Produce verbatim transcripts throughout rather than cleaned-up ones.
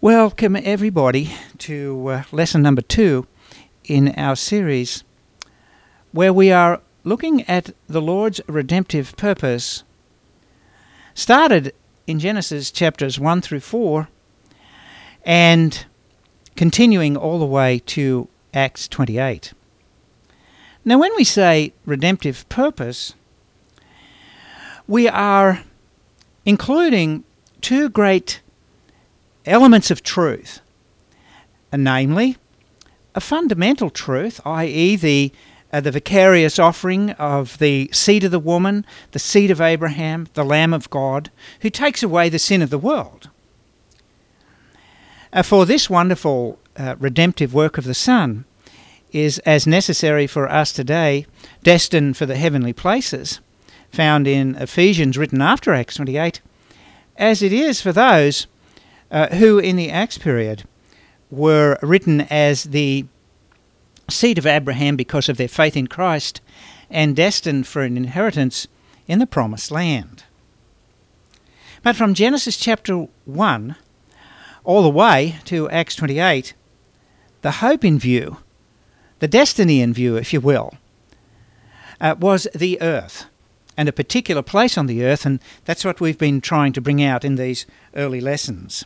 Welcome everybody to uh, lesson number two in our series where we are looking at the Lord's redemptive purpose, started in Genesis chapters one through four and continuing all the way to Acts twenty-eight. Now when we say redemptive purpose, we are including two great elements of truth, namely a fundamental truth, that is the uh, the vicarious offering of the seed of the woman, the seed of Abraham, the Lamb of God, who takes away the sin of the world. Uh, for this wonderful uh, redemptive work of the Son is as necessary for us today, destined for the heavenly places, found in Ephesians, written after Acts twenty-eight, as it is for those Uh, who in the Acts period were written as the seed of Abraham because of their faith in Christ and destined for an inheritance in the promised land. But from Genesis chapter one all the way to Acts twenty-eight, the hope in view, the destiny in view, if you will, uh, was the earth, and a particular place on the earth, and that's what we've been trying to bring out in these early lessons.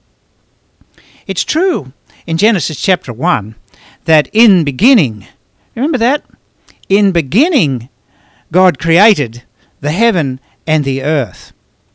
It's true in Genesis chapter one that in beginning, remember that? In beginning, God created the heaven and the earth.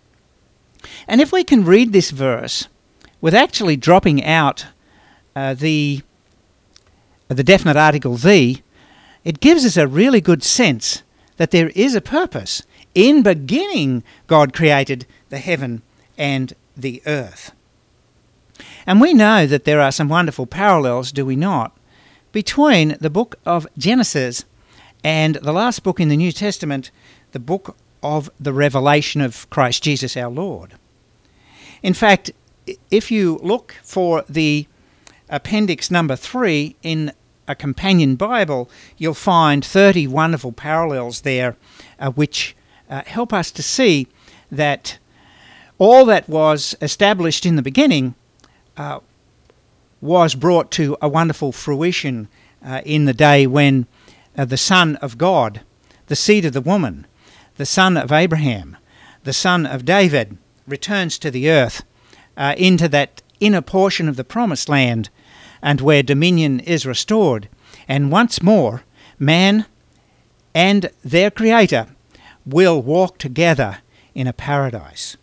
And if we can read this verse with actually dropping out uh, the, the definite article the, it gives us a really good sense that there is a purpose. In beginning, God created the heaven and the earth. And we know that there are some wonderful parallels, do we not, between the book of Genesis and the last book in the New Testament, the book of the Revelation of Christ Jesus our Lord. In fact, if you look for the appendix number three in a companion Bible, you'll find thirty wonderful parallels there uh, which uh, help us to see that all that was established in the beginning Uh, was brought to a wonderful fruition uh, in the day when uh, the Son of God, the seed of the woman, the son of Abraham, the son of David, returns to the earth uh, into that inner portion of the promised land, and where dominion is restored, and once more man and their Creator will walk together in a paradise.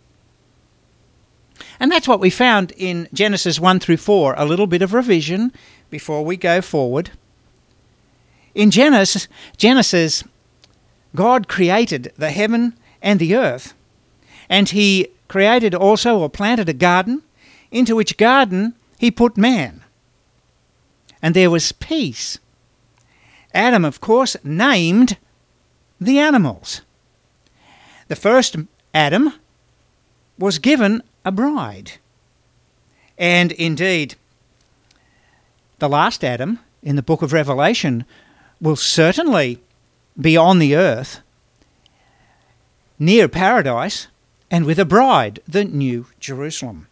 And that's what we found in Genesis one through four. A little bit of revision before we go forward. In Genesis, Genesis, God created the heaven and the earth, and he created also or planted a garden, into which garden he put man. And there was peace. Adam, of course, named the animals. The first Adam was given a bride. And indeed, the last Adam in the book of Revelation will certainly be on the earth, near paradise, and with a bride, the New Jerusalem.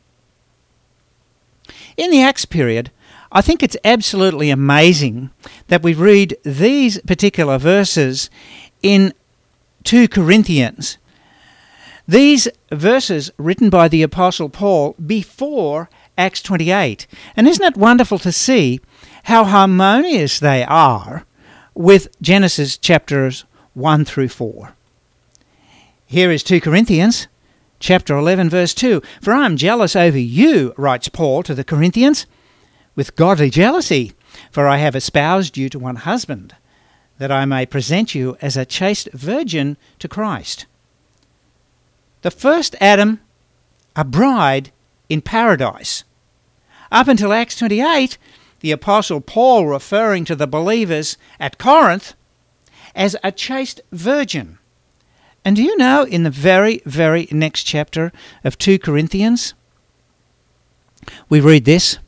In the Acts period, I think it's absolutely amazing that we read these particular verses in two Corinthians. These verses written by the Apostle Paul before Acts twenty-eight. And isn't it wonderful to see how harmonious they are with Genesis chapters one through four? Here is two Corinthians chapter eleven verse two. For I am jealous over you, writes Paul to the Corinthians, with godly jealousy, for I have espoused you to one husband, that I may present you as a chaste virgin to Christ. The first Adam, a bride in paradise. Up until Acts twenty-eight, the Apostle Paul referring to the believers at Corinth as a chaste virgin. And do you know, in the very, very next chapter of two Corinthians, we read this.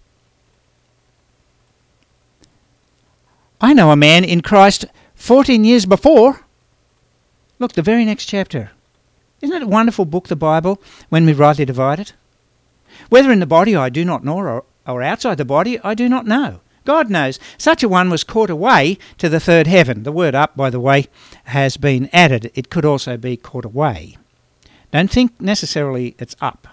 I know a man in Christ fourteen years before. Look, the very next chapter. Isn't it a wonderful book, the Bible, when we rightly divide it? Whether in the body I do not know, or, or outside the body I do not know. God knows. Such a one was caught away to the third heaven. The word up, by the way, has been added. It could also be caught away. Don't think necessarily it's up.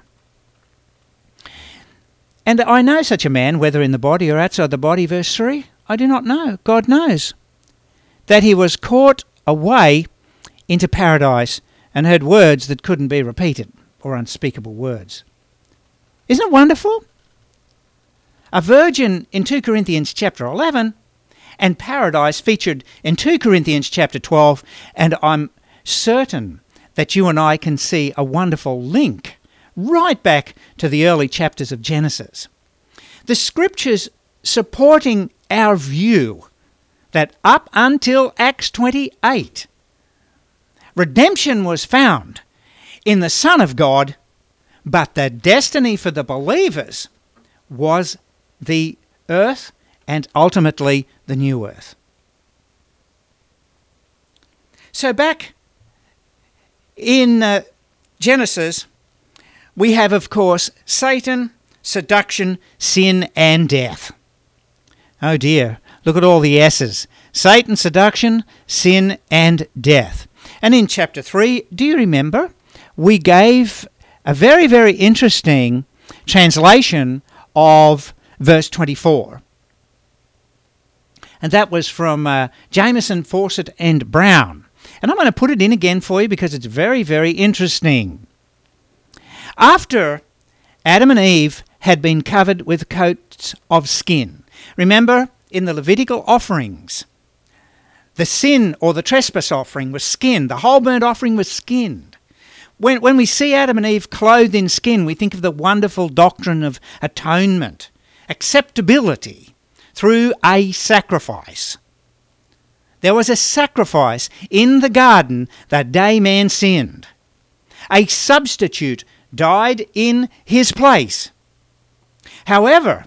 And I know such a man, whether in the body or outside the body, verse three, I do not know. God knows. That he was caught away into paradise and heard words that couldn't be repeated, or unspeakable words. Isn't it wonderful? A virgin in two Corinthians chapter eleven, and paradise featured in two Corinthians chapter twelve, and I'm certain that you and I can see a wonderful link right back to the early chapters of Genesis. The scriptures supporting our view that up until Acts twenty-eight, redemption was found in the Son of God, but the destiny for the believers was the earth and ultimately the new earth. So back in uh, Genesis, we have, of course, Satan, seduction, sin, and death. Oh dear, look at all the S's. Satan, seduction, sin, and death. And in chapter three, do you remember, we gave a very, very interesting translation of verse twenty-four. And that was from uh, Jameson, Fawcett, and Brown. And I'm going to put it in again for you because it's very, very interesting. After Adam and Eve had been covered with coats of skin, remember in the Levitical offerings, the sin or the trespass offering was skinned. The whole burnt offering was skinned. When, when we see Adam and Eve clothed in skin, we think of the wonderful doctrine of atonement, acceptability through a sacrifice. There was a sacrifice in the garden the day man sinned. A substitute died in his place. However,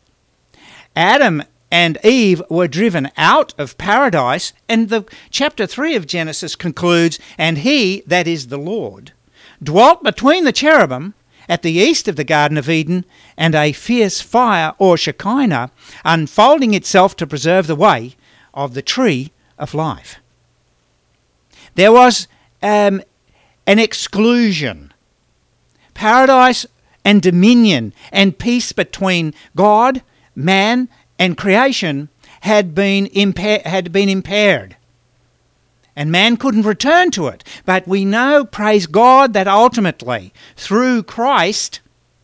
Adam and Eve were driven out of paradise, and the chapter three of Genesis concludes, and he, that is the Lord, dwelt between the cherubim at the east of the Garden of Eden, and a fierce fire, or Shekinah, unfolding itself to preserve the way of the tree of life. There was um, an exclusion. Paradise and dominion and peace between God, man, and creation had been impa- had been impaired. And man couldn't return to it. But we know, praise God, that ultimately, through Christ,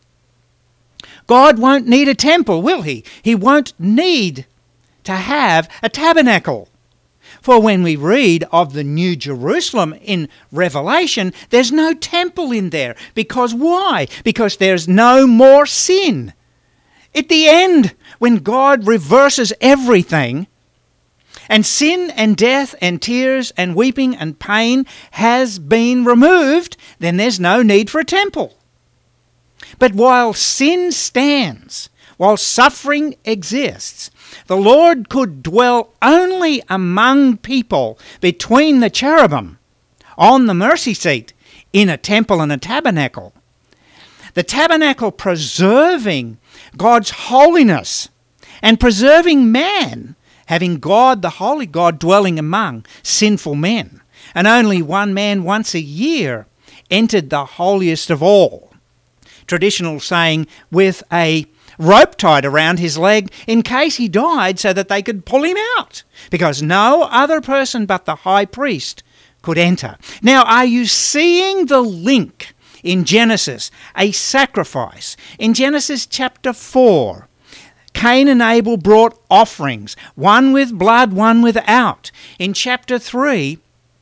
God won't need a temple, will he? He won't need to have a tabernacle. For when we read of the New Jerusalem in Revelation, there's no temple in there. Because why? Because there's no more sin. At the end, when God reverses everything, and sin and death and tears and weeping and pain has been removed, then there's no need for a temple. But while sin stands, while suffering exists, the Lord could dwell only among people between the cherubim, on the mercy seat, in a temple and a tabernacle. The tabernacle preserving God's holiness and preserving man, having God, the holy God, dwelling among sinful men. And only one man once a year entered the holiest of all. Traditional saying, with a rope tied around his leg in case he died so that they could pull him out, because no other person but the high priest could enter. Now, are you seeing the link in Genesis? A sacrifice. In Genesis chapter four, Cain and Abel brought offerings, one with blood, one without. In chapter three,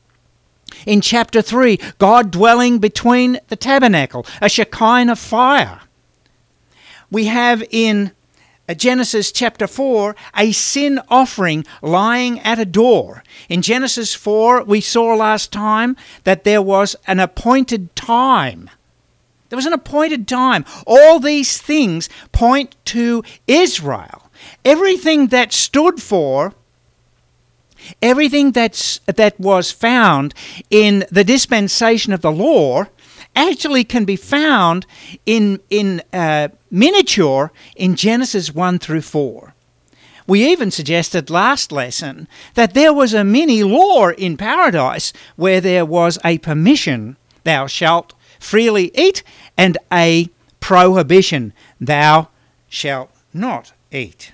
in chapter three, God dwelling between the tabernacle, a Shekinah fire. We have in Genesis chapter four, a sin offering lying at a door. In Genesis four, we saw last time that there was an appointed time. There was an appointed time. All these things point to Israel. Everything that stood for, everything that's, that was found in the dispensation of the law actually can be found in, in uh, miniature in Genesis one through four. We even suggested last lesson that there was a mini law in paradise where there was a permission, thou shalt freely eat, and a prohibition, thou shalt not eat.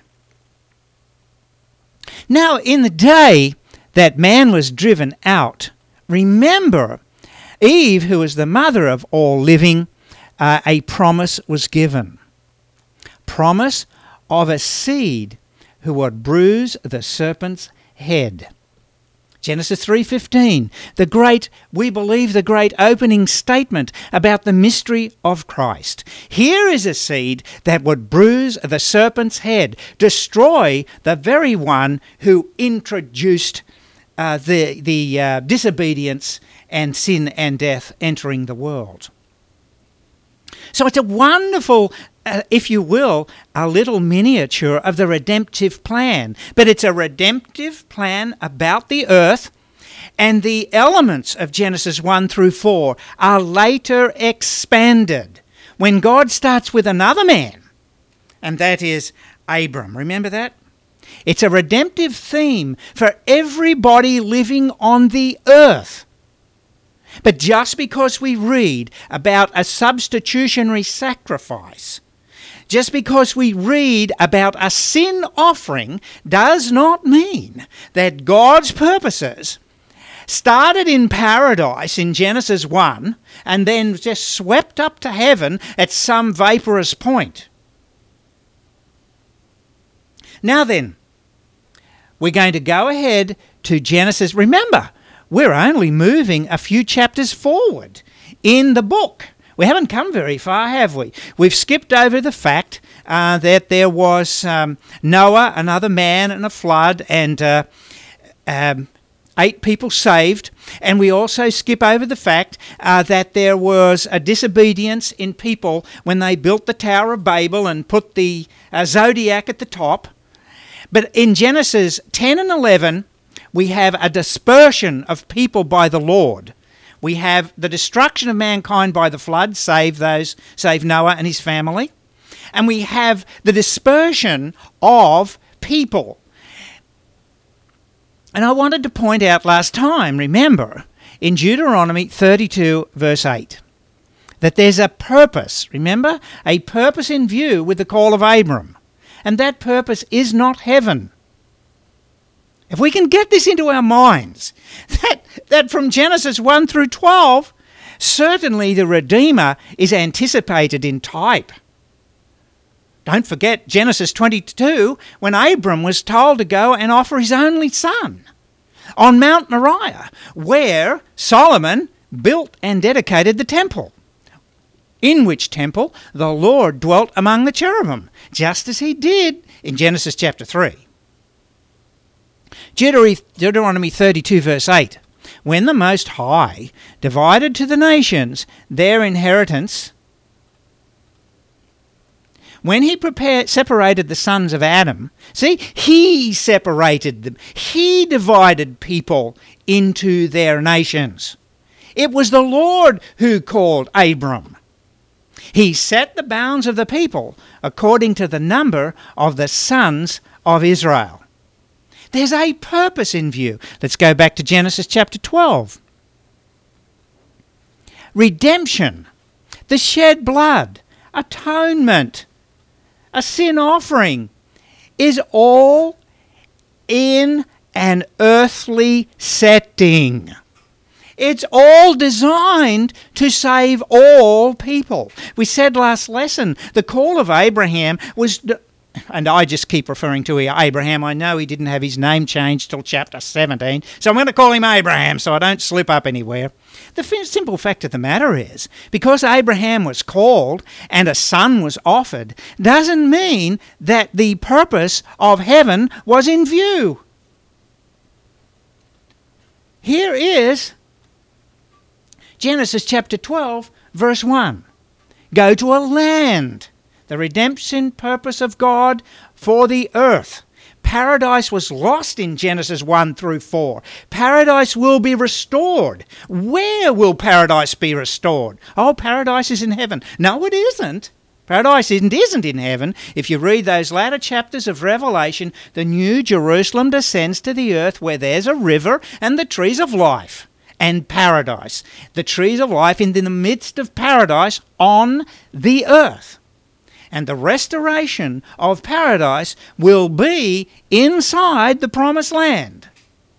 Now, in the day that man was driven out, remember, Eve, who was the mother of all living, uh, a promise was given. Promise of a seed who would bruise the serpent's head. Genesis three fifteen, the great, we believe, the great opening statement about the mystery of Christ. Here is a seed that would bruise the serpent's head, destroy the very one who introduced uh, the, the uh, disobedience and sin and death entering the world. So it's a wonderful, uh, if you will, a little miniature of the redemptive plan. But it's a redemptive plan about the earth, and the elements of Genesis one through four are later expanded when God starts with another man, and that is Abram. Remember that? It's a redemptive theme for everybody living on the earth. But just because we read about a substitutionary sacrifice, just because we read about a sin offering, does not mean that God's purposes started in paradise in Genesis one and then just swept up to heaven at some vaporous point. Now then, we're going to go ahead to Genesis. Remember, we're only moving a few chapters forward in the book. We haven't come very far, have we? We've skipped over the fact uh, that there was um, Noah, another man, and a flood, and uh, um, eight people saved. And we also skip over the fact uh, that there was a disobedience in people when they built the Tower of Babel and put the uh, zodiac at the top. But in Genesis ten and eleven, we have a dispersion of people by the Lord. We have the destruction of mankind by the flood, save those, save Noah and his family. And we have the dispersion of people. And I wanted to point out last time, remember, in Deuteronomy thirty-two, verse eight, that there's a purpose, remember, a purpose in view with the call of Abram. And that purpose is not heaven. If we can get this into our minds, that, that from Genesis one through twelve, certainly the Redeemer is anticipated in type. Don't forget Genesis twenty-two, when Abram was told to go and offer his only son on Mount Moriah, where Solomon built and dedicated the temple, in which temple the Lord dwelt among the cherubim, just as he did in Genesis chapter three. Deuteronomy thirty-two, verse eight, when the Most High divided to the nations their inheritance, when he prepared, separated the sons of Adam, see, he separated them. He divided people into their nations. It was the Lord who called Abram. He set the bounds of the people according to the number of the sons of Israel. There's a purpose in view. Let's go back to Genesis chapter twelve. Redemption, the shed blood, atonement, a sin offering is all in an earthly setting. It's all designed to save all people. We said last lesson, the call of Abraham was... And I just keep referring to Abraham. I know he didn't have his name changed till chapter seventeen, so I'm going to call him Abraham so I don't slip up anywhere. The simple fact of the matter is, because Abraham was called and a son was offered, doesn't mean that the purpose of heaven was in view. Here is Genesis chapter twelve, verse one. Go to a land. The redemption purpose of God for the earth. Paradise was lost in Genesis one through four. Paradise will be restored. Where will paradise be restored? Oh, paradise is in heaven. No, it isn't. Paradise isn't, isn't in heaven. If you read those latter chapters of Revelation, the new Jerusalem descends to the earth where there's a river and the trees of life and paradise. The trees of life in the midst of paradise on the earth. And the restoration of paradise will be inside the promised land.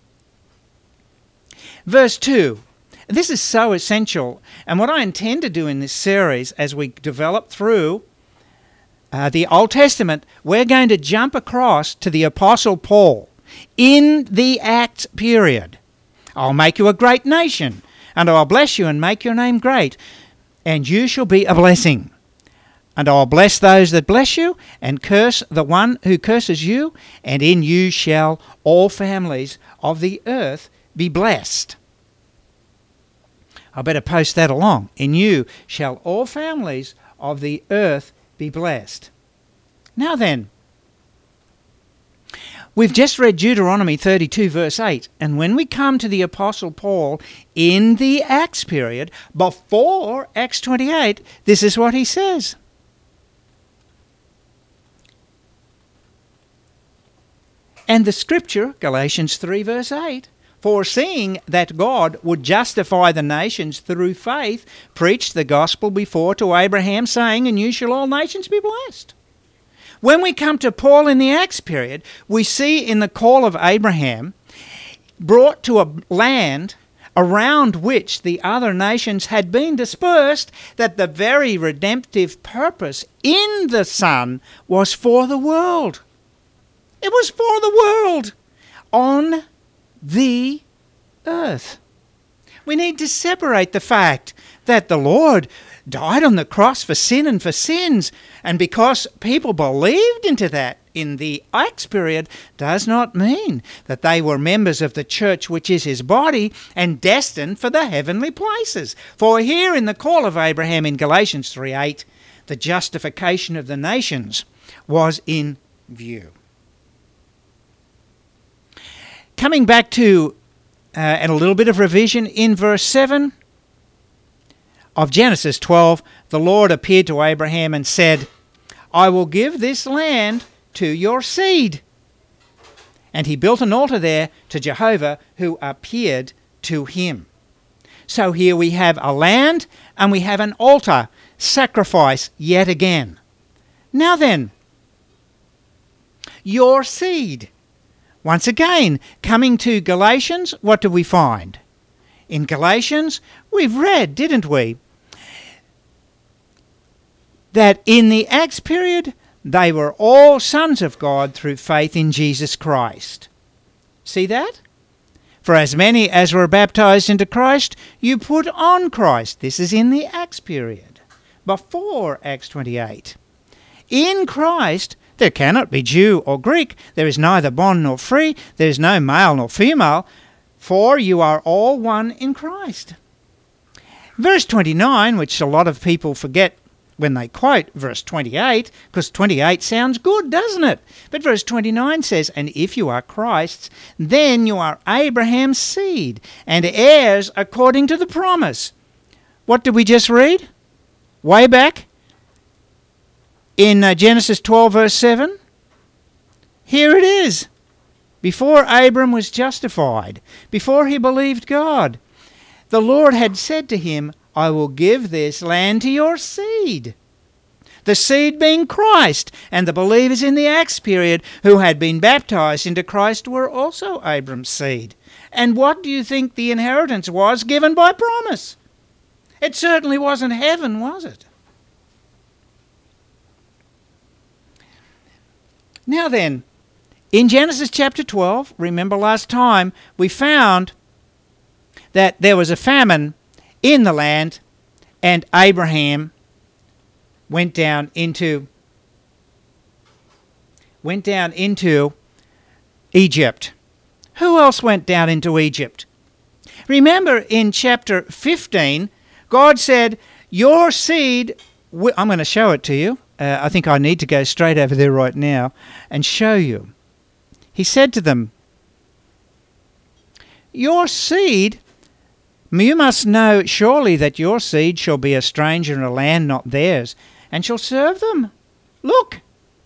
Verse two. This is so essential, and what I intend to do in this series as we develop through uh, the Old Testament, we're going to jump across to the Apostle Paul in the Acts period. I'll make you a great nation, and I'll bless you and make your name great, and you shall be a blessing. And I'll bless those that bless you, and curse the one who curses you, and in you shall all families of the earth be blessed. I better post that along. In you shall all families of the earth be blessed. Now then, we've just read Deuteronomy thirty-two verse eight, and when we come to the Apostle Paul in the Acts period, before Acts twenty-eight, this is what he says. And the scripture, Galatians three verse eight, foreseeing that God would justify the nations through faith, preached the gospel before to Abraham, saying, "In you shall all nations be blessed." When we come to Paul in the Acts period, we see in the call of Abraham, brought to a land around which the other nations had been dispersed, that the very redemptive purpose in the Son was for the world. It was for the world on the earth. We need to separate the fact that the Lord died on the cross for sin and for sins, and because people believed into that in the Acts period does not mean that they were members of the church which is his body and destined for the heavenly places. For here in the call of Abraham in Galatians three eight, the justification of the nations was in view. Coming back to, uh, and a little bit of revision in verse seven of Genesis twelve, the Lord appeared to Abraham and said, "I will give this land to your seed." And he built an altar there to Jehovah, who appeared to him. So here we have a land and we have an altar, sacrifice yet again. Now then, your seed. Once again, coming to Galatians, what do we find? In Galatians, we've read, didn't we, that in the Acts period, they were all sons of God through faith in Jesus Christ. See that? For as many as were baptized into Christ, you put on Christ. This is in the Acts period, before Acts twenty-eight. In Christ, there cannot be Jew or Greek. There is neither bond nor free. There is no male nor female, for you are all one in Christ. Verse twenty-nine, which a lot of people forget when they quote verse twenty-eight, because twenty-eight sounds good, doesn't it? But verse twenty-nine says, "And if you are Christ's, then you are Abraham's seed, and heirs according to the promise." What did we just read? Way back in uh, Genesis twelve verse seven, here it is. Before Abram was justified, before he believed God, the Lord had said to him, "I will give this land to your seed." The seed being Christ, and the believers in the Acts period who had been baptized into Christ were also Abram's seed. And what do you think the inheritance was given by promise? It certainly wasn't heaven, was it? Now then, in Genesis chapter twelve, remember last time, we found that there was a famine in the land, and Abraham went down into went down into Egypt. Who else went down into Egypt? Remember in chapter fifteen, God said, "Your seed," w-, I'm going to show it to you. Uh, I think I need to go straight over there right now and show you. he said to them, "Your seed, you must know surely that your seed shall be a stranger in a land not theirs, and shall serve them. Look,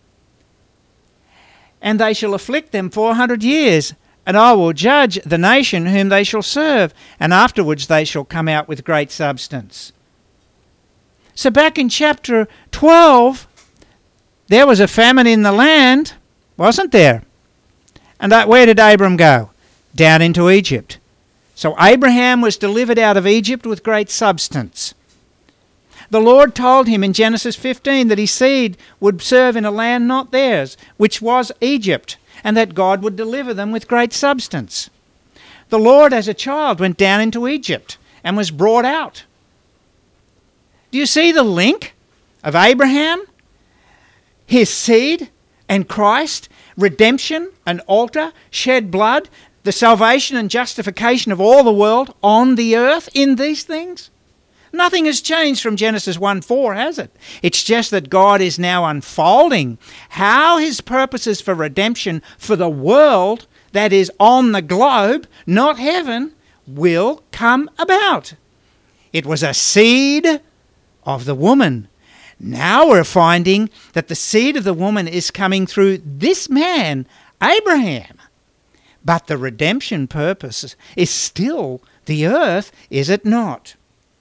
and they shall afflict them four hundred years, and I will judge the nation whom they shall serve, and afterwards they shall come out with great substance." So back in chapter twelve, there was a famine in the land, wasn't there? And that, where did Abram go? Down into Egypt. So Abraham was delivered out of Egypt with great substance. The Lord told him in Genesis fifteen that his seed would serve in a land not theirs, which was Egypt, and that God would deliver them with great substance. The Lord as a child went down into Egypt and was brought out. Do you see the link of Abraham, his seed, and Christ, redemption, an altar, shed blood, the salvation and justification of all the world on the earth in these things? Nothing has changed from Genesis one four, has it? It's just that God is now unfolding how his purposes for redemption for the world, that is on the globe, not heaven, will come about. It was a seed of the woman. Now we're finding that the seed of the woman is coming through this man, Abraham. But the redemption purpose is still the earth, is it not?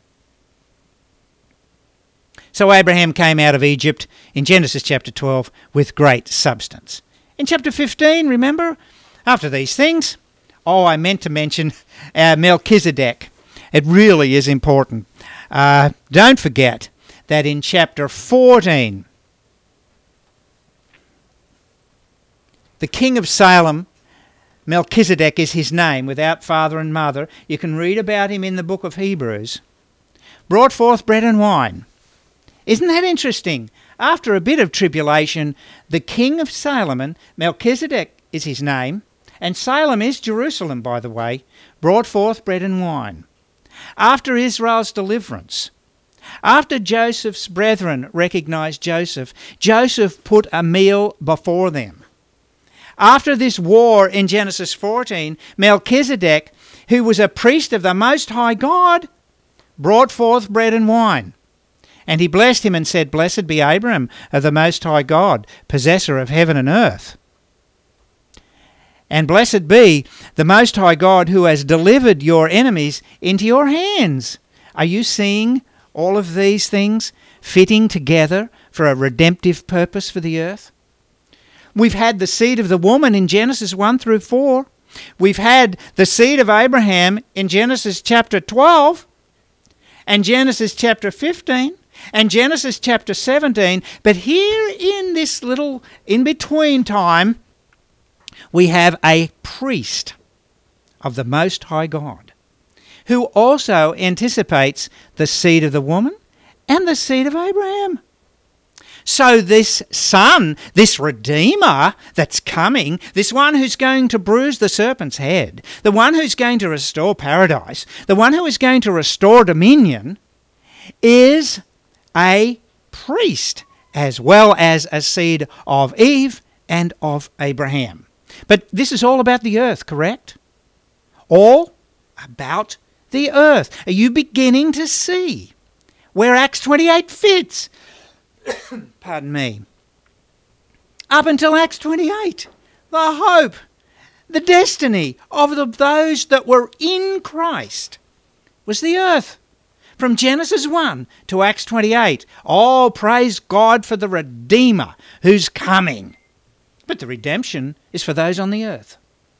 So Abraham came out of Egypt in Genesis chapter twelve with great substance. In chapter fifteen, remember, after these things, oh, I meant to mention uh, Melchizedek. It really is important. Uh, don't forget that in chapter fourteen, the king of Salem, Melchizedek is his name, without father and mother. You can read about him in the book of Hebrews. Brought forth bread and wine. Isn't that interesting? After a bit of tribulation, the king of Salem, Melchizedek is his name, and Salem is Jerusalem, by the way, brought forth bread and wine. After Israel's deliverance, after Joseph's brethren recognized Joseph, Joseph put a meal before them. After this war in Genesis fourteen, Melchizedek, who was a priest of the Most High God, brought forth bread and wine. And he blessed him and said, "Blessed be Abram of the Most High God, possessor of heaven and earth. And blessed be the Most High God who has delivered your enemies into your hands." Are you seeing all of these things fitting together for a redemptive purpose for the earth? We've had the seed of the woman in Genesis one through four. We've had the seed of Abraham in Genesis chapter twelve and Genesis chapter fifteen and Genesis chapter seventeen. But here in this little in-between time, we have a priest of the Most High God who also anticipates the seed of the woman and the seed of Abraham. So this son, this Redeemer that's coming, this one who's going to bruise the serpent's head, the one who's going to restore paradise, the one who is going to restore dominion, is a priest as well as a seed of Eve and of Abraham. But this is all about the earth, correct? All about the earth. Are you beginning to see where Acts twenty-eight fits? Pardon me. Up until Acts twenty-eight, the hope, the destiny of the, those that were in Christ was the earth. From Genesis one to Acts twenty-eight, oh, praise God for the Redeemer who's coming. But the redemption is for those on the earth.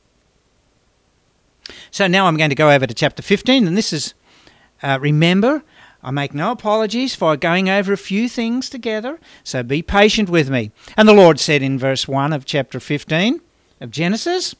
So now I'm going to go over to chapter fifteen, and this is, uh, remember, I make no apologies for going over a few things together, so be patient with me. And the Lord said in verse one of chapter fifteen of Genesis,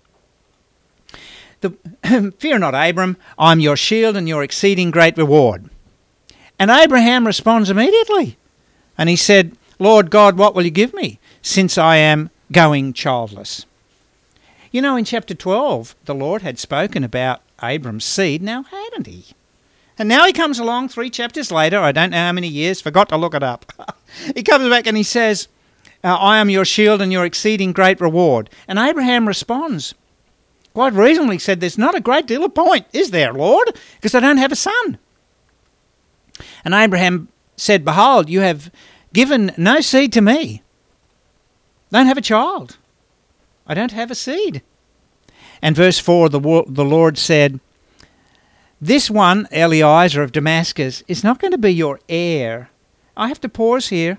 the, "Fear not, Abram, I'm your shield and your exceeding great reward." And Abraham responds immediately, and he said, "Lord God, what will you give me, since I am going childless?" You know, in chapter twelve, the Lord had spoken about Abram's seed, now hadn't he? And now he comes along three chapters later, I don't know how many years, forgot to look it up. He comes back and he says, Uh, I am your shield and your exceeding great reward. And Abraham responds, quite reasonably said, there's not a great deal of point, is there, Lord? Because I don't have a son. And Abraham said, behold, you have given no seed to me. I don't have a child. I don't have a seed. And verse four, the, the Lord said, this one, Eliezer of Damascus, is not going to be your heir. I have to pause here.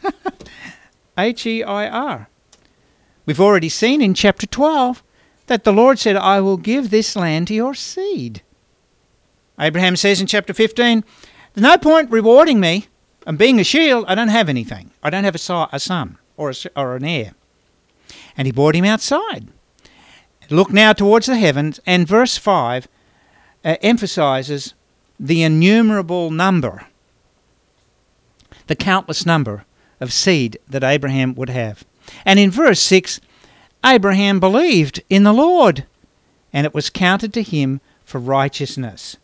H E I R. We've already seen in chapter twelve that the Lord said, I will give this land to your seed. Abraham says in chapter fifteen, there's no point rewarding me. And being a shield, I don't have anything. I don't have a, so- a son or, a, or an heir. And he brought him outside. Look now towards the heavens, and verse five uh, emphasizes the innumerable number, the countless number of seed that Abraham would have. And in verse six, Abraham believed in the Lord, and it was counted to him for righteousness.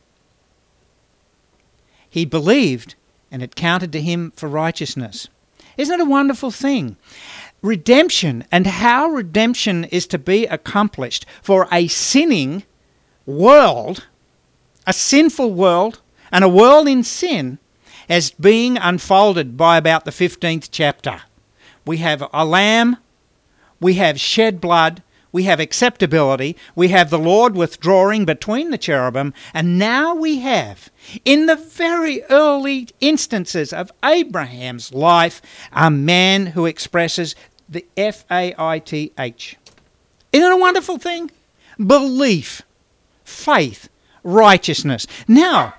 He believed, and it counted to him for righteousness. Isn't it a wonderful thing? Redemption, and how redemption is to be accomplished for a sinning world, a sinful world, and a world in sin, as being unfolded by about the fifteenth chapter. We have a lamb, we have shed blood, we have acceptability, we have the Lord withdrawing between the cherubim, and now we have, in the very early instances of Abraham's life, a man who expresses the F A I T H. Isn't it a wonderful thing? Belief, faith, righteousness. Now,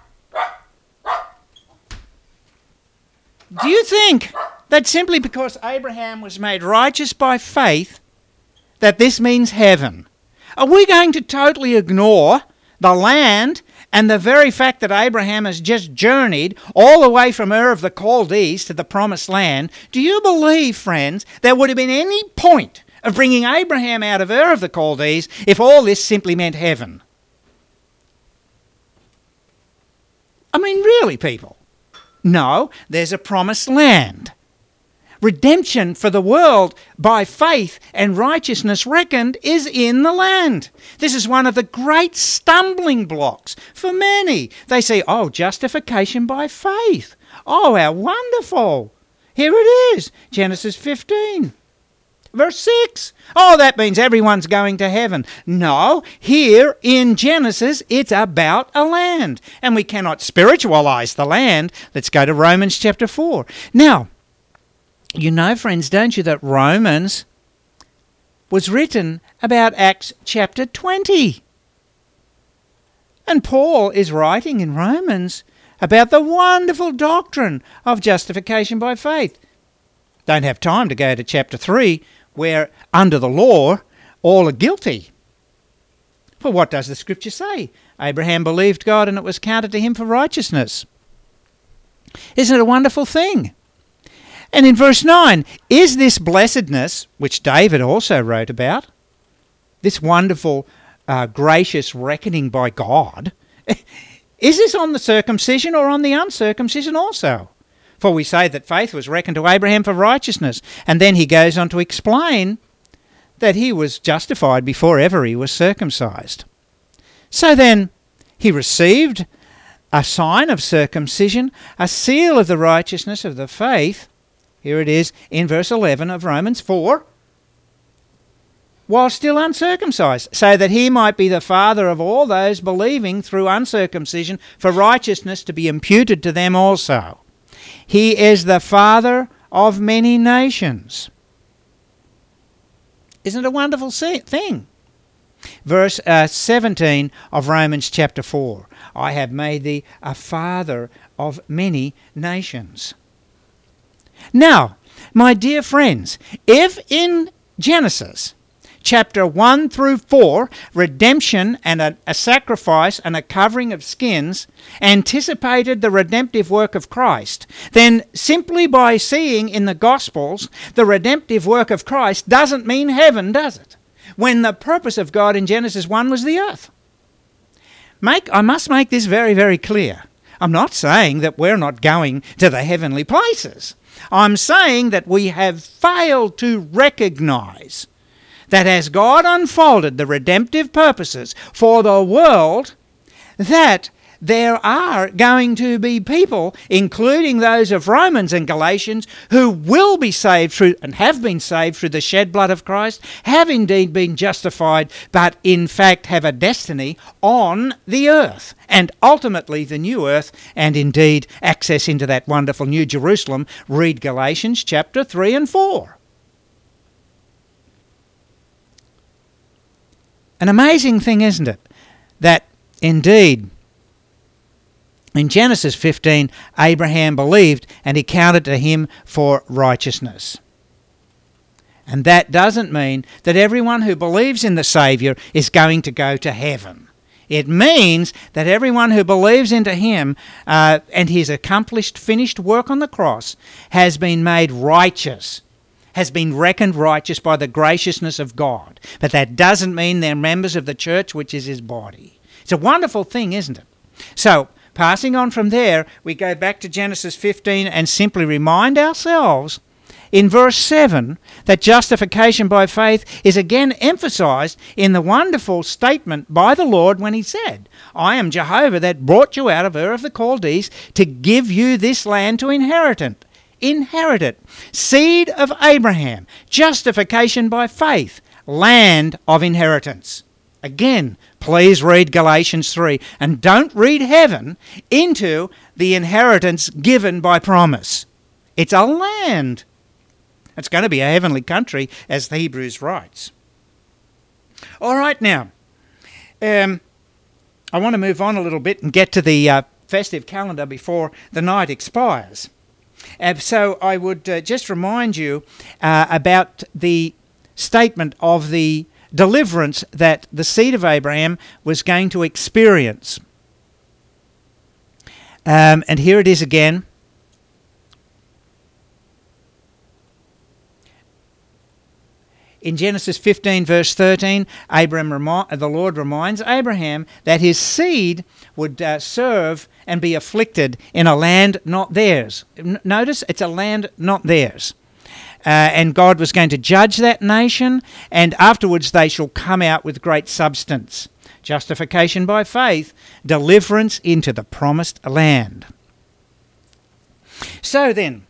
do you think that simply because Abraham was made righteous by faith, that this means heaven? Are we going to totally ignore the land and the very fact that Abraham has just journeyed all the way from Ur of the Chaldees to the promised land? Do you believe, friends, there would have been any point of bringing Abraham out of Ur of the Chaldees if all this simply meant heaven? I mean, really, people? No, there's a promised land. Redemption for the world by faith and righteousness reckoned is in the land. This is one of the great stumbling blocks for many. They say, oh, justification by faith. Oh, how wonderful. Here it is, Genesis fifteen, verse six. Oh, that means everyone's going to heaven. No, here in Genesis, it's about a land. And we cannot spiritualize the land. Let's go to Romans chapter four. Now, you know, friends, don't you, that Romans was written about Acts chapter twenty. And Paul is writing in Romans about the wonderful doctrine of justification by faith. Don't have time to go to chapter three, where under the law all are guilty. For what does the scripture say? Abraham believed God and it was counted to him for righteousness. Isn't it a wonderful thing? And in verse nine, is this blessedness, which David also wrote about, this wonderful, uh, gracious reckoning by God, is this on the circumcision or on the uncircumcision also? For we say that faith was reckoned to Abraham for righteousness. And then he goes on to explain that he was justified before ever he was circumcised. So then he received a sign of circumcision, a seal of the righteousness of the faith. Here it is in verse eleven of Romans four. While still uncircumcised, so that he might be the father of all those believing through uncircumcision, for righteousness to be imputed to them also. He is the father of many nations. Isn't it a wonderful thing? Verse uh, seventeen of Romans chapter four. I have made thee a father of many nations. Now, my dear friends, if in Genesis chapter one through four, redemption and a, a sacrifice and a covering of skins anticipated the redemptive work of Christ, then simply by seeing in the Gospels the redemptive work of Christ doesn't mean heaven, does it? When the purpose of God in Genesis one was the earth. Make, I must make this very, very clear. I'm not saying that we're not going to the heavenly places. I'm saying that we have failed to recognise that as God unfolded the redemptive purposes for the world, that there are going to be people, including those of Romans and Galatians, who will be saved through and have been saved through the shed blood of Christ, have indeed been justified, but in fact have a destiny on the earth, and ultimately the new earth, and indeed access into that wonderful New Jerusalem. Read Galatians chapter three and four. An amazing thing, isn't it, that indeed in Genesis fifteen, Abraham believed and he counted to him for righteousness. And that doesn't mean that everyone who believes in the Saviour is going to go to heaven. It means that everyone who believes into him uh, and his accomplished, finished work on the cross has been made righteous, has been reckoned righteous by the graciousness of God. But that doesn't mean they're members of the church, which is his body. It's a wonderful thing, isn't it? So, passing on from there, we go back to Genesis fifteen and simply remind ourselves in verse seven that justification by faith is again emphasized in the wonderful statement by the Lord when he said, I am Jehovah that brought you out of Ur of the Chaldees to give you this land to inherit it. Inherit it. Seed of Abraham, justification by faith, land of inheritance. Again, please read Galatians three, and don't read heaven into the inheritance given by promise. It's a land. It's going to be a heavenly country, as the Hebrews writes. All right, now, um, I want to move on a little bit and get to the uh, festive calendar before the night expires. Uh, so I would uh, just remind you uh, about the statement of the deliverance that the seed of Abraham was going to experience. Um, and here it is again. In Genesis fifteen, verse thirteen, Abraham remi- the Lord reminds Abraham that his seed would uh, serve and be afflicted in a land not theirs. N- notice, it's a land not theirs. Uh, and God was going to judge that nation, and afterwards they shall come out with great substance. Justification by faith, deliverance into the promised land. So then,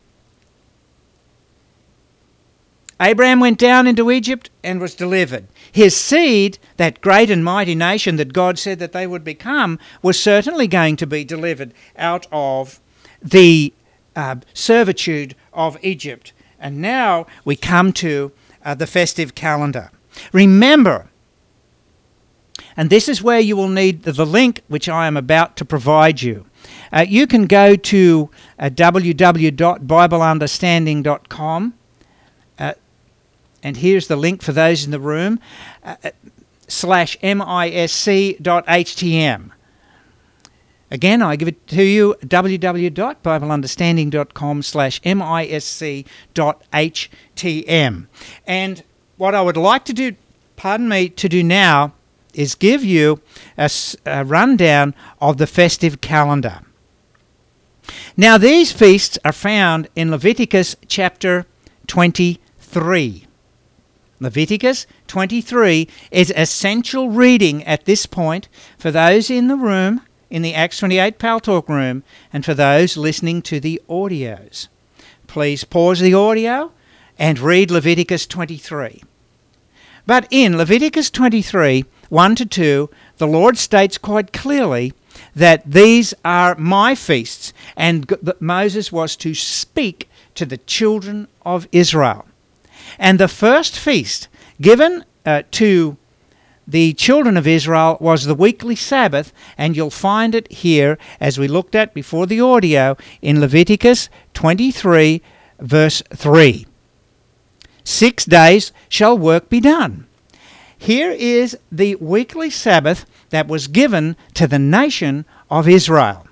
Abraham went down into Egypt and was delivered. His seed, that great and mighty nation that God said that they would become, was certainly going to be delivered out of the uh, servitude of Egypt. And now we come to uh, the festive calendar. Remember, and this is where you will need the, the link which I am about to provide you. Uh, you can go to uh, w w w dot bible understanding dot com, uh, and here's the link for those in the room, uh, slash misc dot h t m. Again, I give it to you, w w w dot bible understanding dot com slash misc dot h t m. And what I would like to do, pardon me, to do now is give you a, a rundown of the festive calendar. Now, these feasts are found in Leviticus chapter twenty-three. Leviticus twenty-three is essential reading at this point for those in the room, in the Acts twenty-eight Pal Talk room, and for those listening to the audios. Please pause the audio and read Leviticus twenty-three. But in Leviticus twenty-three, one to two, the Lord states quite clearly that these are my feasts, and that Moses was to speak to the children of Israel. And the first feast given uh, to the children of Israel was the weekly Sabbath, and you'll find it here, as we looked at before the audio, in Leviticus twenty-three, verse three. Six days shall work be done. Here is the weekly Sabbath that was given to the nation of Israel.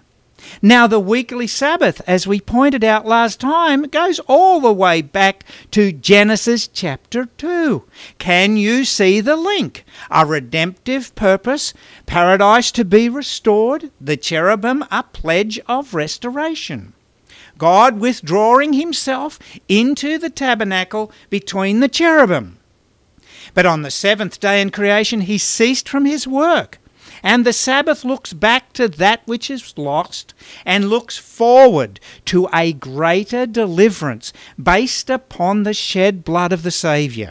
Now, the weekly Sabbath, as we pointed out last time, goes all the way back to Genesis chapter two. Can you see the link? A redemptive purpose, paradise to be restored, the cherubim a pledge of restoration. God withdrawing himself into the tabernacle between the cherubim. But on the seventh day in creation he ceased from his work. And the Sabbath looks back to that which is lost and looks forward to a greater deliverance based upon the shed blood of the Saviour.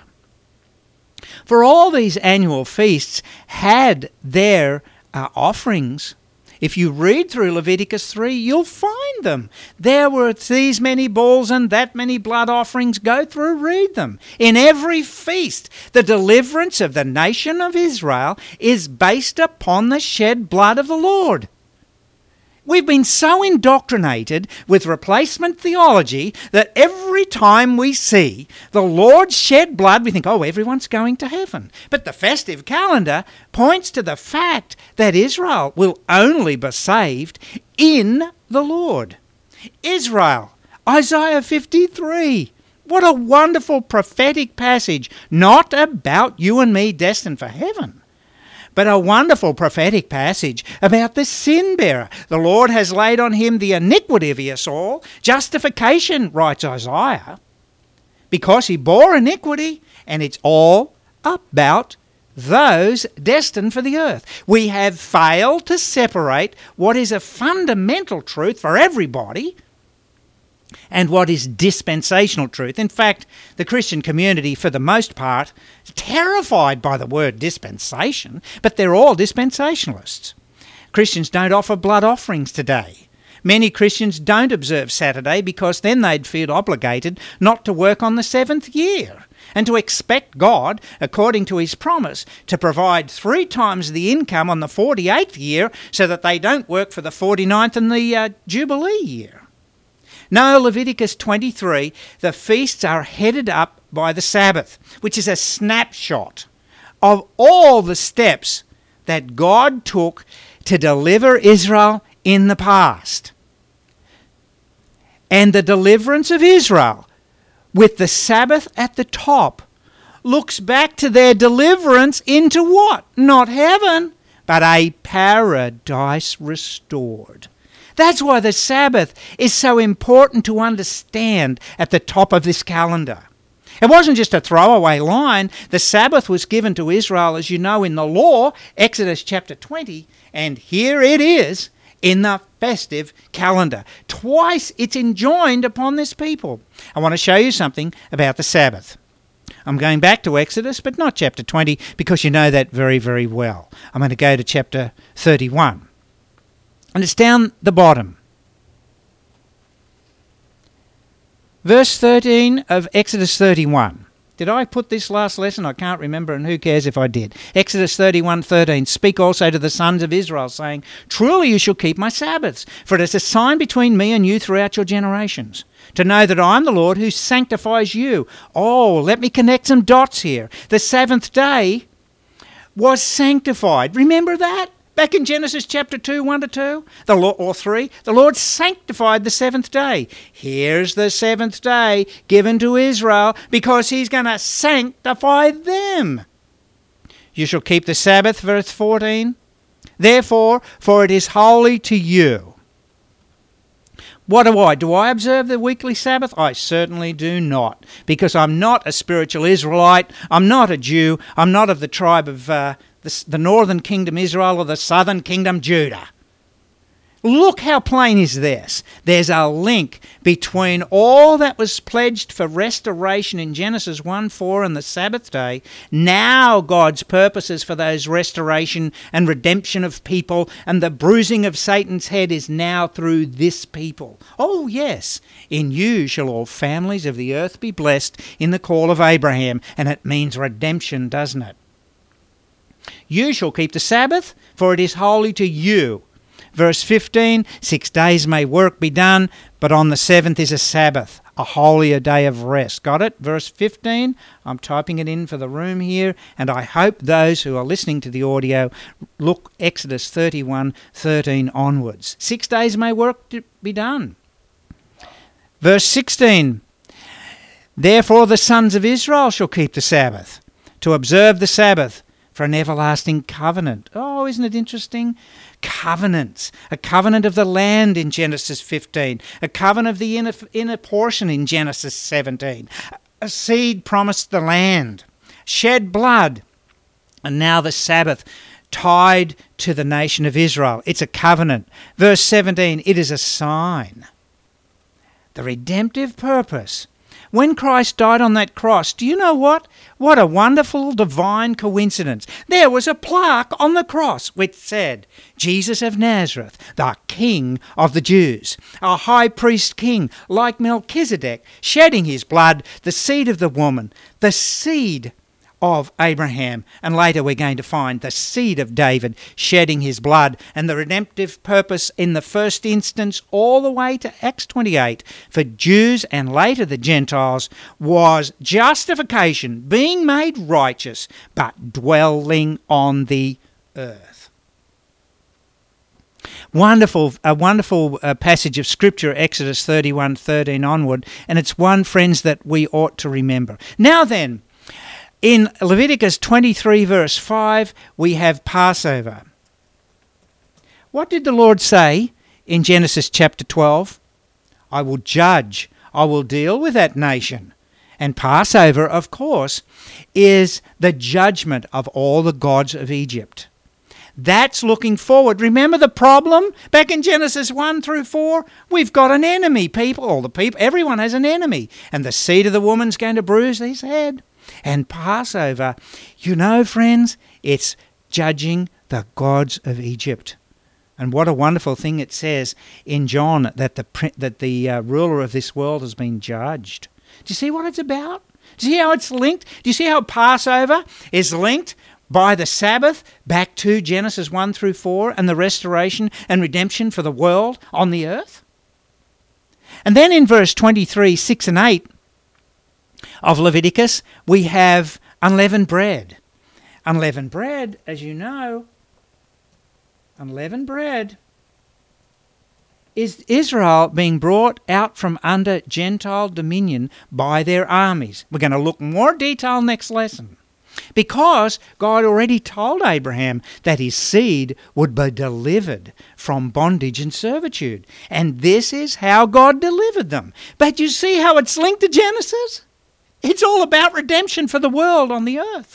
For all these annual feasts had their uh, offerings. If you read through Leviticus three, you'll find them. There were these many bulls and that many blood offerings. Go through, read them. In every feast, the deliverance of the nation of Israel is based upon the shed blood of the Lord. We've been so indoctrinated with replacement theology that every time we see the Lord shed blood, we think, oh, everyone's going to heaven. But the festive calendar points to the fact that Israel will only be saved in the Lord. Israel, Isaiah fifty-three. What a wonderful prophetic passage, not about you and me destined for heaven, but a wonderful prophetic passage about the sin bearer. The Lord has laid on him the iniquity of us all. Justification, writes Isaiah, because he bore iniquity, and it's all about those destined for the earth. We have failed to separate what is a fundamental truth for everybody and what is dispensational truth. In fact, the Christian community, for the most part, is terrified by the word dispensation, but they're all dispensationalists. Christians don't offer blood offerings today. Many Christians don't observe Saturday because then they'd feel obligated not to work on the seventh year and to expect God, according to his promise, to provide three times the income on the forty-eighth year so that they don't work for the forty-ninth and the uh, Jubilee year. No, Leviticus twenty-three, the feasts are headed up by the Sabbath, which is a snapshot of all the steps that God took to deliver Israel in the past. And the deliverance of Israel, with the Sabbath at the top, looks back to their deliverance into what? Not heaven, but a paradise restored. That's why the Sabbath is so important to understand at the top of this calendar. It wasn't just a throwaway line. The Sabbath was given to Israel, as you know, in the law, Exodus chapter twenty, and here it is in the festive calendar. Twice it's enjoined upon this people. I want to show you something about the Sabbath. I'm going back to Exodus, but not chapter twenty, because you know that very, very well. I'm going to go to chapter thirty-one. And it's down the bottom. Verse thirteen of Exodus thirty-one. Did I put this last lesson? I can't remember, and who cares if I did. Exodus thirty-one thirteen. Speak also to the sons of Israel, saying, Truly you shall keep my Sabbaths, for it is a sign between me and you throughout your generations, to know that I am the Lord who sanctifies you. Oh, let me connect some dots here. The seventh day was sanctified. Remember that? Back in Genesis chapter two, one to two, the Lord, or three, the Lord sanctified the seventh day. Here's the seventh day given to Israel because he's going to sanctify them. You shall keep the Sabbath, verse fourteen. Therefore, for it is holy to you. What do I? Do I observe the weekly Sabbath? I certainly do not, because I'm not a spiritual Israelite. I'm not a Jew. I'm not of the tribe of uh, the, the northern kingdom Israel or the southern kingdom Judah. Look how plain is this. There's a link between all that was pledged for restoration in Genesis one four and the Sabbath day. Now God's purposes for those restoration and redemption of people and the bruising of Satan's head is now through this people. Oh yes, in you shall all families of the earth be blessed in the call of Abraham. And it means redemption, doesn't it? You shall keep the Sabbath, for it is holy to you. Verse fifteen, six days may work be done, but on the seventh is a Sabbath, a holier day of rest. Got it? Verse fifteen. I'm typing it in for the room here, and I hope those who are listening to the audio look Exodus thirty-one thirteen onwards. Six days may work to be done. Verse sixteen. Therefore the sons of Israel shall keep the Sabbath, to observe the Sabbath for an everlasting covenant. Oh, isn't it interesting? Covenants. A covenant of the land in Genesis fifteen. A covenant of the inner, inner portion in Genesis seventeen. A seed promised the land. Shed blood. And now the Sabbath tied to the nation of Israel. It's a covenant. Verse seventeen, it is a sign. The redemptive purpose. When Christ died on that cross, do you know what? What a wonderful divine coincidence. There was a plaque on the cross which said, Jesus of Nazareth, the King of the Jews, a high priest king like Melchizedek, shedding his blood, the seed of the woman, the seed of Abraham, and later we're going to find the seed of David shedding his blood, and the redemptive purpose in the first instance all the way to Acts twenty-eight for Jews and later the Gentiles was justification, being made righteous, but dwelling on the earth. Wonderful, a wonderful uh, passage of Scripture, Exodus thirty-one thirteen onward, and it's one, friends, that we ought to remember. Now then, in Leviticus twenty-three verse five, we have Passover. What did the Lord say in Genesis chapter twelve? I will judge, I will deal with that nation. And Passover, of course, is the judgment of all the gods of Egypt. That's looking forward. Remember the problem back in Genesis one through four? We've got an enemy, people. All the people, everyone has an enemy. And the seed of the woman's going to bruise his head. And Passover, you know, friends, it's judging the gods of Egypt. And what a wonderful thing it says in John that the that the uh, ruler of this world has been judged. Do you see what it's about? Do you see how it's linked? Do you see how Passover is linked by the Sabbath back to Genesis one through four and the restoration and redemption for the world on the earth? And then in verse twenty-three, six and eight, of Leviticus, we have unleavened bread. Unleavened bread, as you know, unleavened bread is Israel being brought out from under Gentile dominion by their armies. We're going to look more detail next lesson. Because God already told Abraham that his seed would be delivered from bondage and servitude. And this is how God delivered them. But you see how it's linked to Genesis? It's all about redemption for the world on the earth.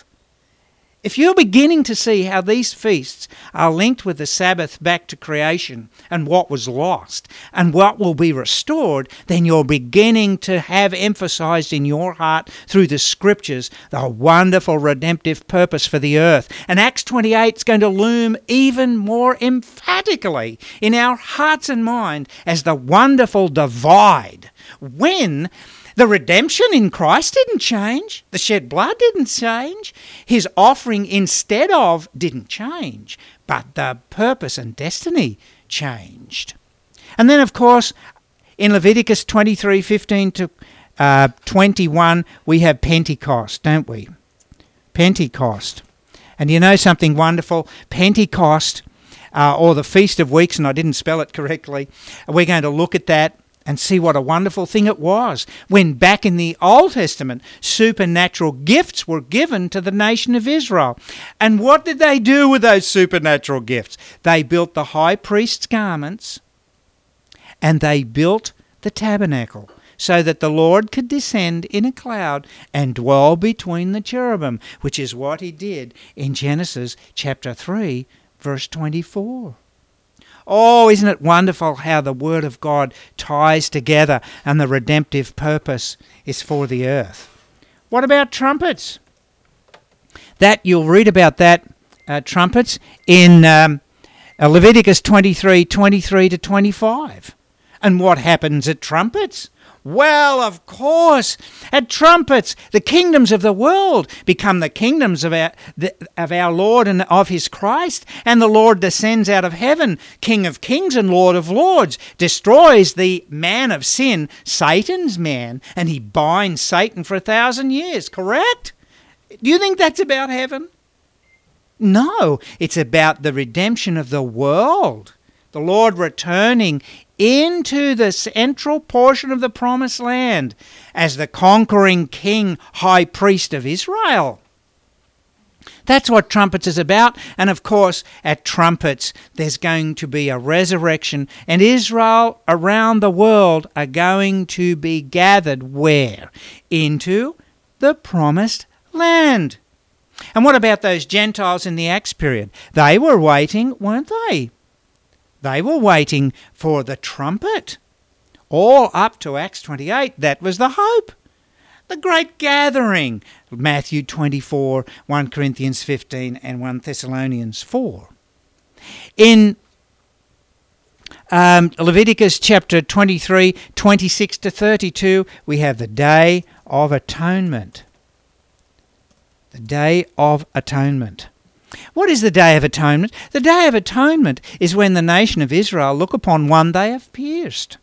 If you're beginning to see how these feasts are linked with the Sabbath back to creation and what was lost and what will be restored, then you're beginning to have emphasized in your heart through the Scriptures the wonderful redemptive purpose for the earth. And Acts twenty-eight is going to loom even more emphatically in our hearts and mind as the wonderful divide when the redemption in Christ didn't change. The shed blood didn't change. His offering instead of didn't change. But the purpose and destiny changed. And then, of course, in Leviticus twenty-three fifteen to uh, twenty-one, we have Pentecost, don't we? Pentecost. And you know something wonderful? Pentecost, uh, or the Feast of Weeks, and I didn't spell it correctly. We're going to look at that and see what a wonderful thing it was when back in the Old Testament supernatural gifts were given to the nation of Israel. And what did they do with those supernatural gifts? They built the high priest's garments and they built the tabernacle so that the Lord could descend in a cloud and dwell between the cherubim, which is what he did in Genesis chapter three, verse twenty-four. Oh, isn't it wonderful how the Word of God ties together and the redemptive purpose is for the earth? What about trumpets? That you'll read about that, uh, trumpets, in um, Leviticus twenty-three, twenty-three to twenty-five. And what happens at trumpets? Well, of course, at trumpets, the kingdoms of the world become the kingdoms of our, the, of our Lord and of his Christ, and the Lord descends out of heaven, King of kings and Lord of lords, destroys the man of sin, Satan's man, and he binds Satan for a thousand years, correct? Do you think that's about heaven? No, it's about the redemption of the world. The Lord returning into the central portion of the promised land as the conquering king, high priest of Israel. That's what trumpets is about. And of course, at trumpets, there's going to be a resurrection, and Israel around the world are going to be gathered where? Into the promised land. And what about those Gentiles in the Acts period? They were waiting, weren't they? They were waiting for the trumpet. All up to Acts twenty-eight, that was the hope. The great gathering, Matthew twenty-four, First Corinthians fifteen, and First Thessalonians four. In um, Leviticus chapter twenty-three, twenty-six to thirty-two, we have the Day of Atonement. The Day of Atonement. What is the Day of Atonement? The Day of Atonement is when the nation of Israel look upon one they have pierced.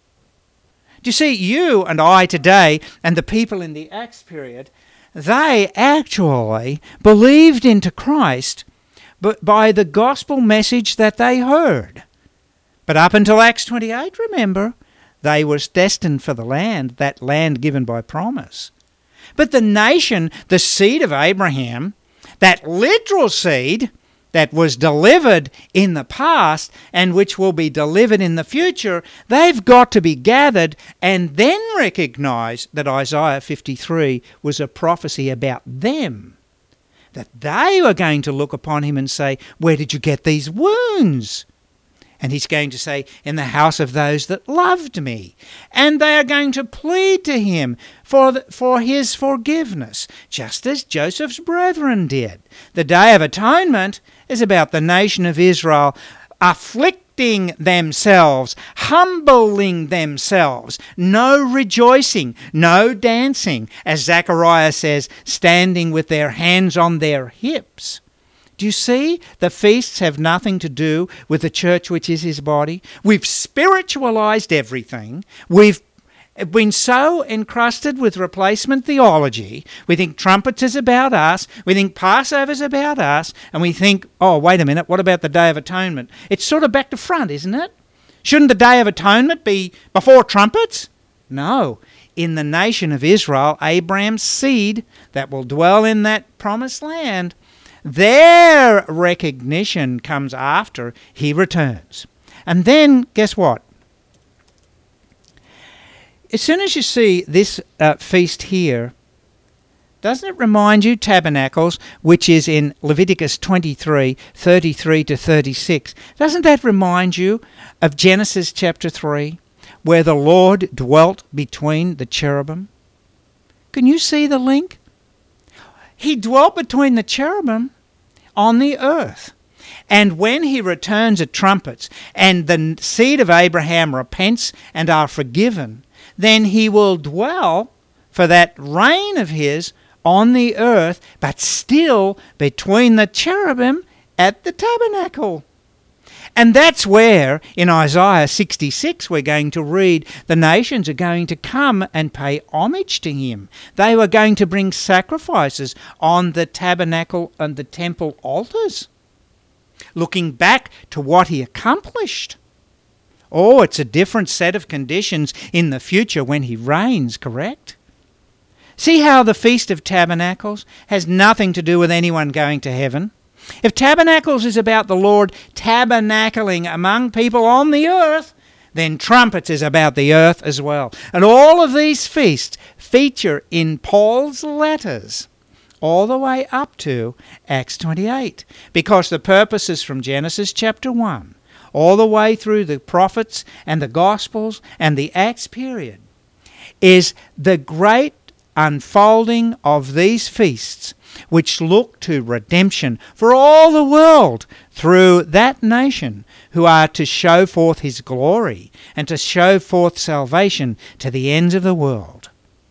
Do you see, you and I today, and the people in the Acts period, they actually believed into Christ but by the gospel message that they heard. But up until Acts twenty-eight, remember, they were destined for the land, that land given by promise. But the nation, the seed of Abraham, that literal seed that was delivered in the past and which will be delivered in the future, they've got to be gathered and then recognize that Isaiah fifty-three was a prophecy about them. That they were going to look upon him and say, where did you get these wounds? And he's going to say, in the house of those that loved me. And they are going to plead to him for, the, for his forgiveness, just as Joseph's brethren did. The Day of Atonement is about the nation of Israel afflicting themselves, humbling themselves, no rejoicing, no dancing, as Zechariah says, standing with their hands on their hips. Do you see? The feasts have nothing to do with the church, which is his body. We've spiritualized everything. We've been so encrusted with replacement theology. We think trumpets is about us. We think Passover is about us. And we think, oh, wait a minute, what about the Day of Atonement? It's sort of back to front, isn't it? Shouldn't the Day of Atonement be before trumpets? No. In the nation of Israel, Abraham's seed that will dwell in that promised land, their recognition comes after he returns. And then, guess what? As soon as you see this uh, feast here, doesn't it remind you, tabernacles, which is in Leviticus twenty-three, thirty-three to thirty-six, doesn't that remind you of Genesis chapter three, where the Lord dwelt between the cherubim? Can you see the link? He dwelt between the cherubim on the earth. And when he returns at trumpets, and the seed of Abraham repents and are forgiven, then he will dwell for that reign of his on the earth, but still between the cherubim at the tabernacle. And that's where, in Isaiah sixty-six, we're going to read, the nations are going to come and pay homage to him. They were going to bring sacrifices on the tabernacle and the temple altars, looking back to what he accomplished. Oh, it's a different set of conditions in the future when he reigns, correct? See how the Feast of Tabernacles has nothing to do with anyone going to heaven? If Tabernacles is about the Lord tabernacling among people on the earth, then trumpets is about the earth as well. And all of these feasts feature in Paul's letters all the way up to Acts twenty-eight, because the purpose is from Genesis chapter one all the way through the prophets and the Gospels and the Acts period is the great unfolding of these feasts, which look to redemption for all the world, through that nation who are to show forth his glory and to show forth salvation to the ends of the world.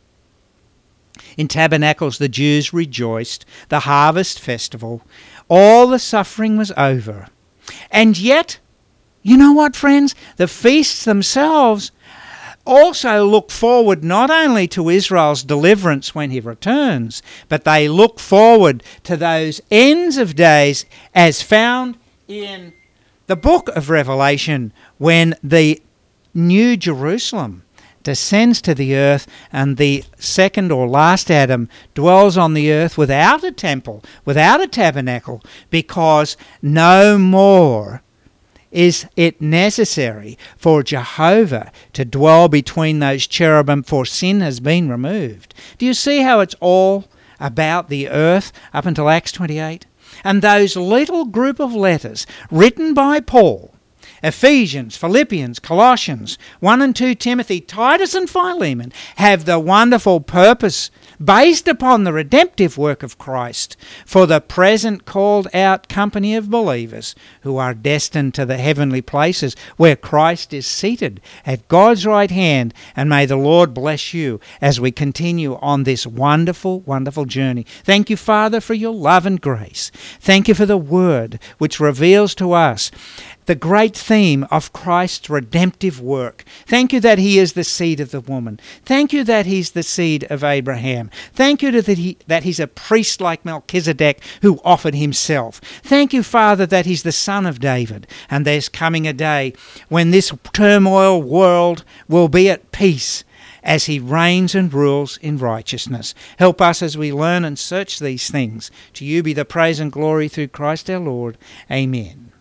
In Tabernacles the Jews rejoiced, the harvest festival, all the suffering was over. And yet, you know what, friends? The feasts themselves also look forward not only to Israel's deliverance when he returns, but they look forward to those ends of days as found in the book of Revelation, when the New Jerusalem descends to the earth and the second or last Adam dwells on the earth without a temple, without a tabernacle, because no more is it necessary for Jehovah to dwell between those cherubim, for sin has been removed. Do you see how it's all about the earth up until Acts twenty-eight? And those little group of letters written by Paul, Ephesians, Philippians, Colossians, First and Second Timothy, Titus and Philemon, have the wonderful purpose based upon the redemptive work of Christ for the present called out company of believers who are destined to the heavenly places where Christ is seated at God's right hand. And may the Lord bless you as we continue on this wonderful, wonderful journey. Thank you, Father, for your love and grace. Thank you for the word which reveals to us the great theme of Christ's redemptive work. Thank you that he is the seed of the woman. Thank you that he's the seed of Abraham. Thank you that, he, that he's a priest like Melchizedek who offered himself. Thank you, Father, that he's the son of David. And there's coming a day when this turmoil world will be at peace as he reigns and rules in righteousness. Help us as we learn and search these things. To you be the praise and glory through Christ our Lord. Amen.